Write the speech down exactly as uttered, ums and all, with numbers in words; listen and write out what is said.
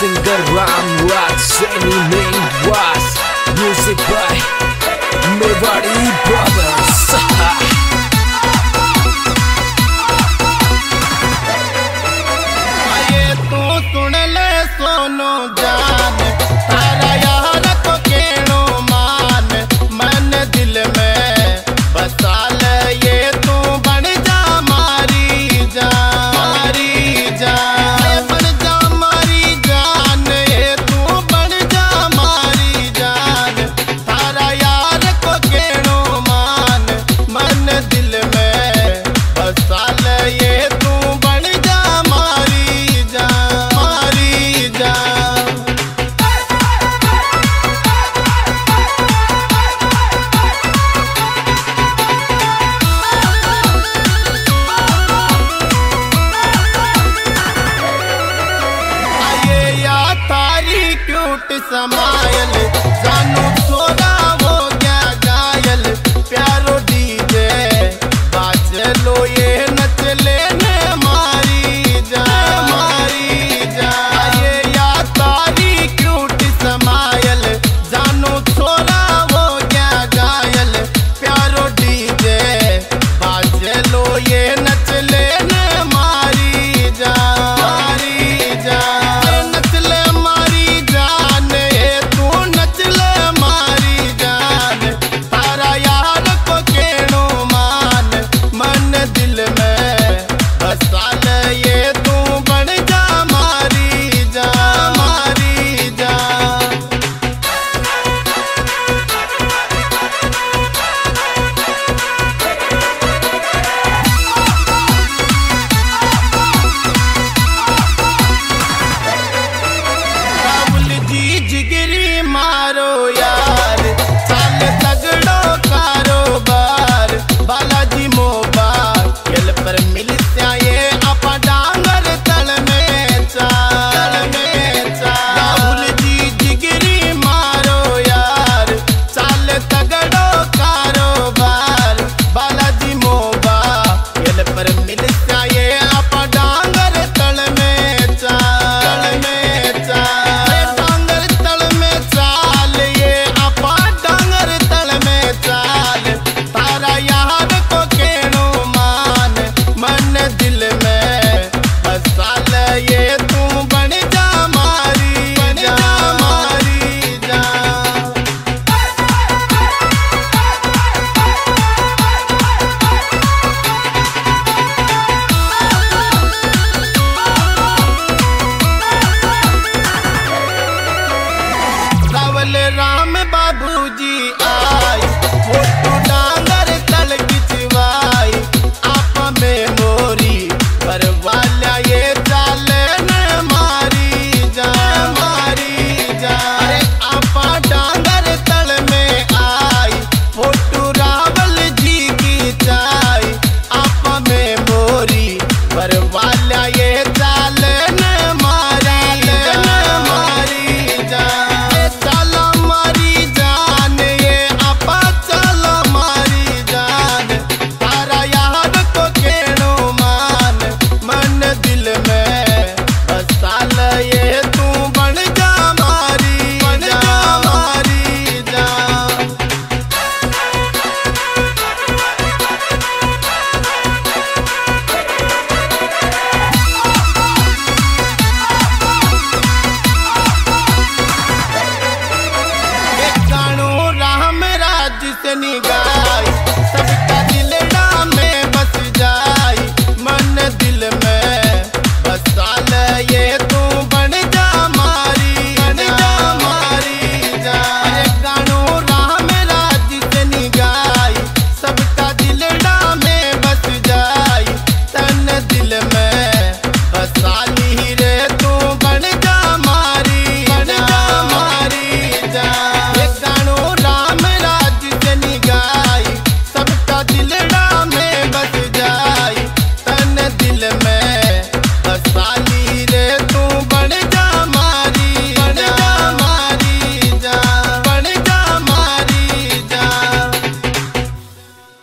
singer Ramraj, Saini main was music by Mewari Brothers. ये तू सुन ले सोनो जान, तारा यार को केणो मान, मन दिल में बसा ले ये तू बन जा मारी जान, मारी जान, बन जा मारी जान, ये तू बन जा मारी जान, तारा यार को केणो मान, मन दिल में बसा ले ये तू बन जा मारी जान, मारी जान। आये या तारी क्यूट समायल जानू सोना